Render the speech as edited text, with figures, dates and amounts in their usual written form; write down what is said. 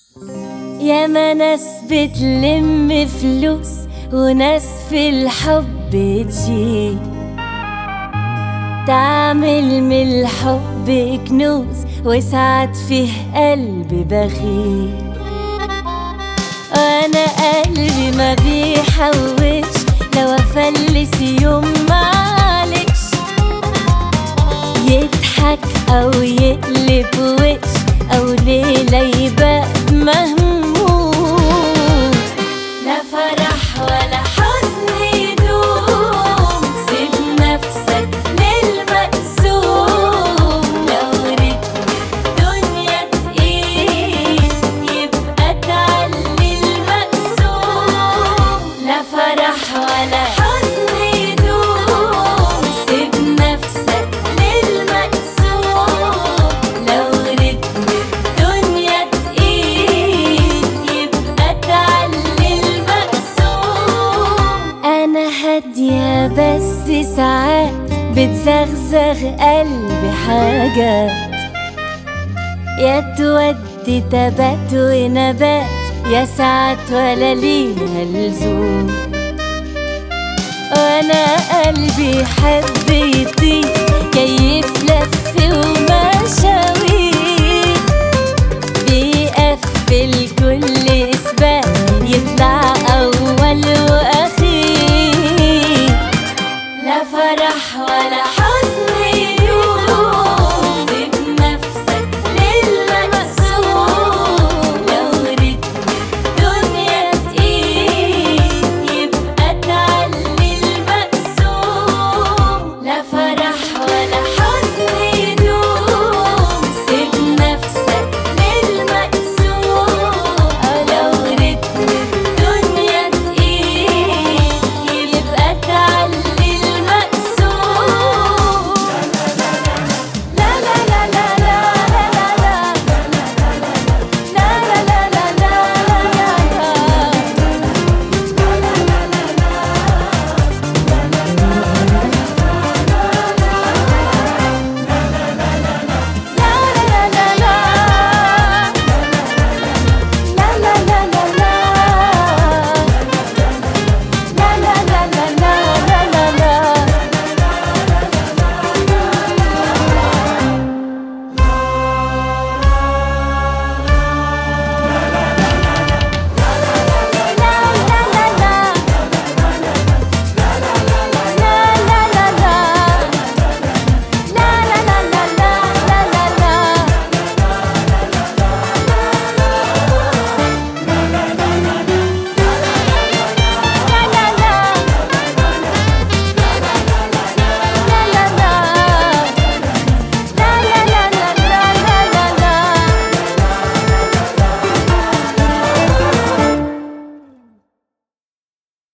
ياما ناس بتلم فلوس وناس في الحب تشيل، تعمل من الحب كنوز وساعات فيه قلب بخيل. وانا قلبي ما بيحوش لو افلس يوم معلش، يضحك او يقلب وش او ليلة يبقى مهموم. لا فرح ولا حزن يدوم، سيب نفسك للمقسوم. لو رتم الدنيا تقيل يبقى تعلي المقسوم. لا فرح ولا حزن يدوم، سيب نفسك للمقسوم. لو رتم الدنيا تقيل يبقى تعلي المقسوم. أنا هادية بس ساعات بتزغزغ قلبي حاجات، يا تودي تبات ونبات يا ساعات ولا ليها لزوم. وانا قلبي حب يطير كيف لف ومشاوير،